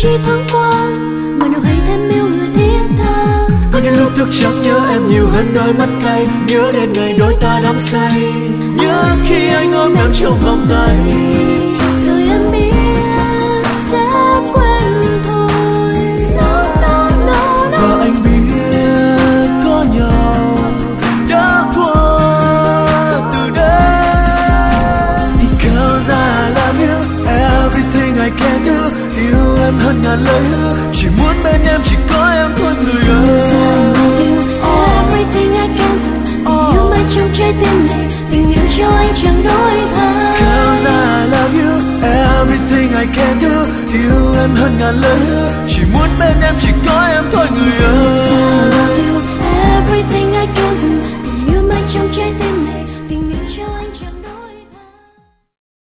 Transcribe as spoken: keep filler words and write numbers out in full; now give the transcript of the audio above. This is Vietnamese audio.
chỉ thoáng qua mà nào hay thêm yêu người thiết tha. Có những lúc thức giấc nhớ em nhiều hơn đôi mắt cay, nhớ đến ngày đôi ta đắm say, nhớ khi anh ôm em trong vòng tay. Rồi em biết sẽ quên thôi. No, no, no, no. Và anh biết có nhau đã qua từ đây. Because I love you, everything I can do. Yêu em hơn ngàn lời hứa, chỉ muốn bên em chỉ có em thôi người ơi. Everything I can do, tình yêu mãi trong trái tim này, tình yêu cho anh chẳng đổi thay. Cause I love you, everything I can do. Yêu em hơn ngàn lời hứa, chỉ muốn bên em chỉ có em thôi người ơi. Cause I love you,